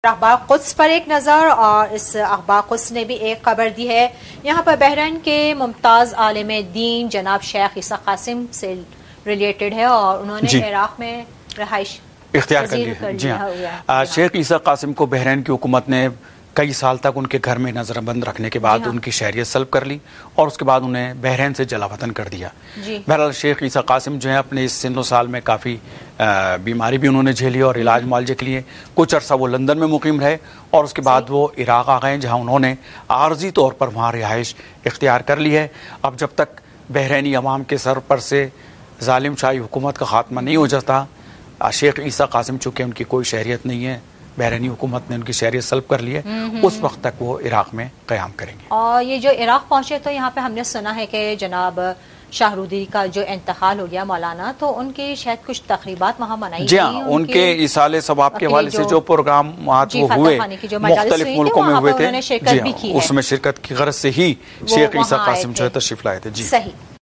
اخبار قدس پر ایک نظر، اور اس اخبار قدس نے بھی ایک خبر دی ہے. یہاں پر بحرین کے ممتاز عالم دین جناب شیخ عیسیٰ قاسم سے ریلیٹڈ ہے، اور انہوں نے عراق میں رہائش اختیار کر لی ہے. جی ہاں، شیخ عیسیٰ قاسم کو بحرین کی حکومت نے کئی سال تک ان کے گھر میں نظر بند رکھنے کے بعد ان کی شہریت سلب کر لی، اور اس کے بعد انہیں بحرین سے جلا وطن کر دیا. بہرحال شیخ عیسیٰ قاسم جو ہیں اپنے اس سن و سال میں کافی بیماری بھی انہوں نے جھیلی، اور علاج معالجے کے لیے کچھ عرصہ وہ لندن میں مقیم رہے، اور اس کے بعد وہ عراق آ گئے، جہاں انہوں نے عارضی طور پر وہاں رہائش اختیار کر لی ہے. اب جب تک بحرینی عوام کے سر پر سے ظالم شاہی حکومت کا خاتمہ نہیں ہو جاتا، شیخ عیسیٰ قاسم چونکہ ان کی کوئی شہریت نہیں ہے، بحرینی حکومت نے ان کی شہریت سلب کر لی ہے، اس وقت تک وہ عراق میں قیام کریں گے. اور یہ جو عراق پہنچے تو یہاں پہ ہم نے سنا ہے کہ جناب شاہرودی کا جو انتقال ہو گیا مولانا، تو ان کی شاید کچھ تقریبات وہاں منائی گئی. جی ہاں، ان کے ایصال ثواب کے حوالے سے جو پروگرامات وہ ہوئے مختلف ملکوں میں ہوئے تھے، جی ہاں، اس میں شرکت کی غرض سے ہی شیخ عیسیٰ قاسم جو ہے تشریف لائے تھے. جی صحیح.